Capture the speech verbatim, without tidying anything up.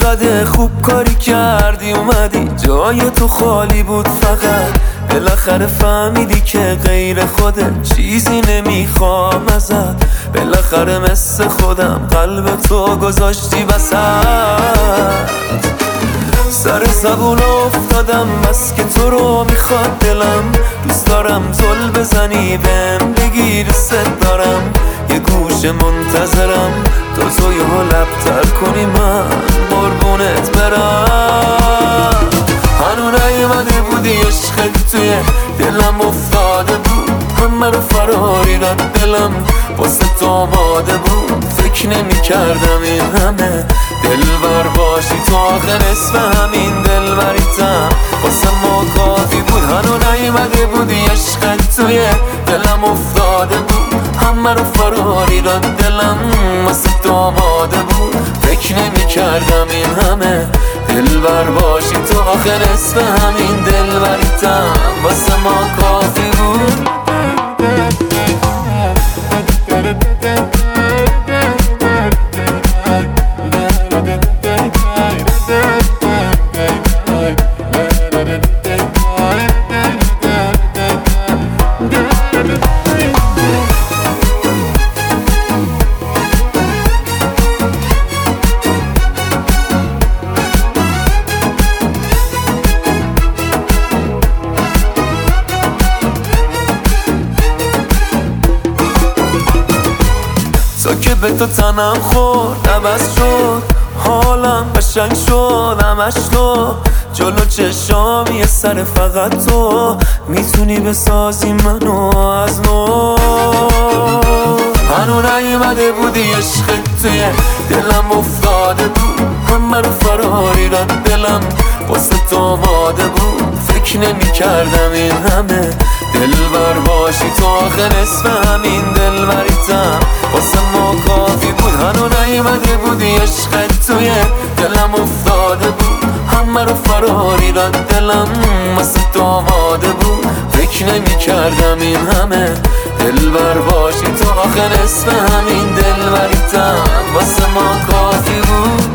چقدر خوب کاری کردی اومدی جای تو خالی بود فقط بالاخره فهمیدی که غیر خودت چیزی نمیخوام ازت بالاخره مثل خودم قلب تو گذاشتی وسط سر زبون افتادم بس که تو رو میخواد دلم دوست دارم زل بزنی بهم بگی دوست دارم یه گوشه منتظرم تو تو یه لبتر کنی من قربونت برم هنو نیومده بودی عشقت توی دلم افتاده بود همه رو فراری رد دلم واسه تو آماده بود فکر نمی کردم این همه دلبر باشی تو آخر اسم همین دلبریتم واسه ما کافی بود هنو نیومده بودی عشقت توی دلم افتاده بود همه رو فراری رد دلم واسه تو آماده بود فکر نمی کردم این همه دلبر باشی تو آخر اسم همین دلبریتم واسه ما کافی بود تو که به تو تنم خورد عوض شد حالم قشنگ شد همش تو جلو چشام یه سر فقط تو میتونی بسازی منو از نو هنو نیومده بودی عشقت توی دلم افتاده بود همه رو فراری رد دلم واسه تو آماده بود فکر نمی کردم این همه دلبر باشی تو آخر اسم همین دلبریتم واسه ما کافی بود هنو نیومده بودی عشقت توی دلم افتاده بود همه رو فراری رد دلم واسه تو آماده بود فکر نمی کردم این همه دلبر باشی تو آخر اسم همین دلبریتم واسه ما کافی بود